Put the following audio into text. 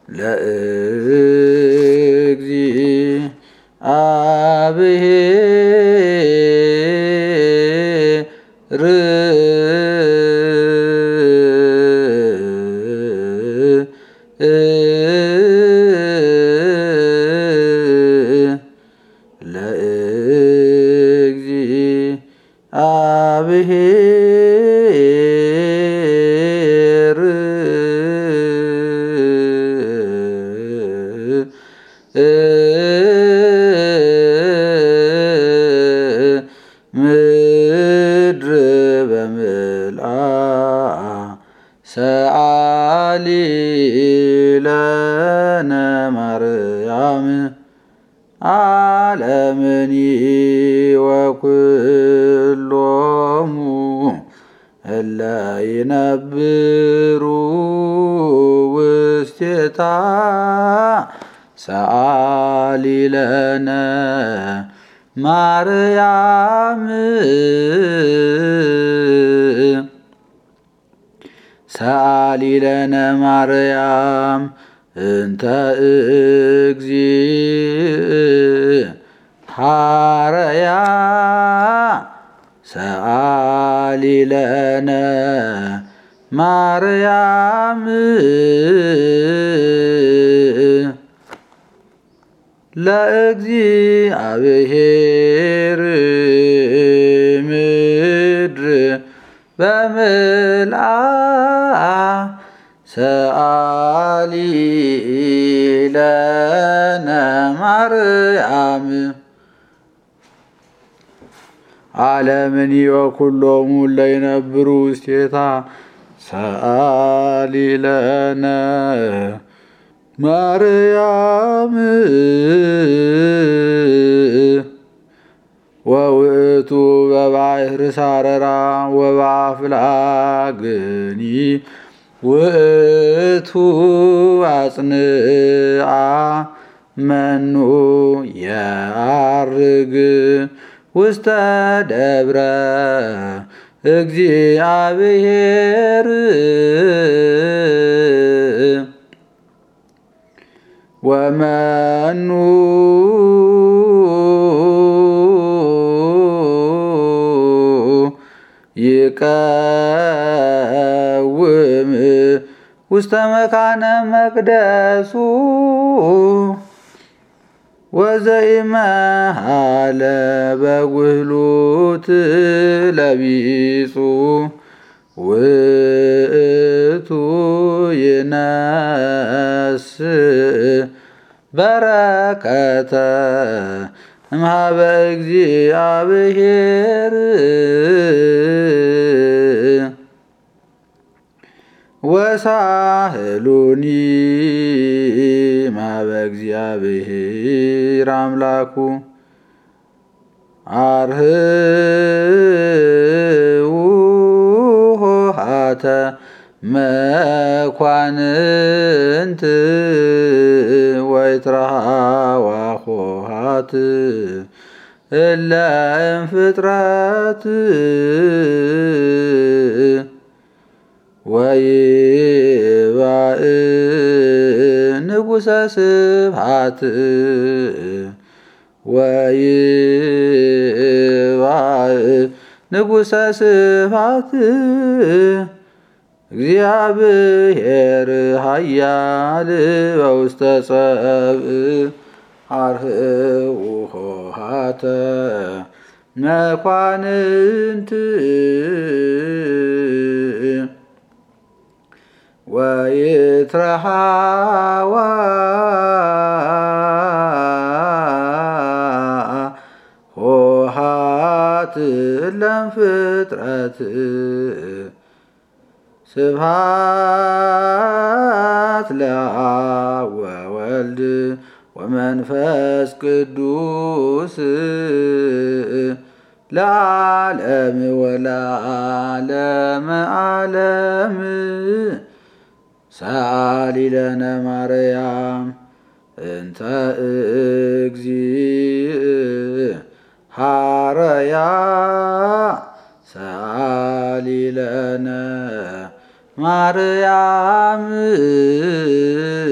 ለእግዚአብሔር ምድር በምልአ ሰአሊ ለነ ማርያም ዓለምኒ ወኩሎሙ እለ ይነብሩ ውስቴታ ሰአሊ ለነ ማርያም ሰአሊ ለነ ማርያም እንተ እግዚአብሔር ሰአሊ ለነ ማርያም ለእግዚአብሔር ምድር በምልአ ሰአሊ ለነ ማርያም ዓለምኒ ወኩሎሙ እለ ይነብሩ ውስቴታ ሰአሊ ለነ ማርያም ወውእቱ በባሕር ሳረራ ወበአፍላግኒ ውእቱ አጽንዓ መኑ የዐርግ ውስተ ደብረ እግዚአብሔር ወመኑ ይቀውም ውስተ መካነ መቅደሱ ወዘኢመሃለ በጉህሉት ለቢጹ ውእቱ ይነስእ በረከተ እምኀበ እግዚአብሔር ወሳህሉኒ እምኀበ እግዚአብሔር አምላኩ አርህዉ ኆኃተ መኳንንት ወይትረኃዋ ኆኃት እለ እምፍጥረት ወይባእ ንጉሠ ስብሐት ወይባእ ንጉሠ ስብሐት እግዚአብሔር ኃያል በውስተ ጸብእ አርህዉ ኆኃተ መኳንንት ወይትረኃዋ ኆኃት እለ እምፍጥረት ስብሐት ለአብ ወወልድ ወመንፈስ ቅዱስ ለዓለም ወለዓለመ ዓለም ሰአሊ ለነ ማርያም እንተ እግዚአብሔር ሰአሊ ለነ ማርያም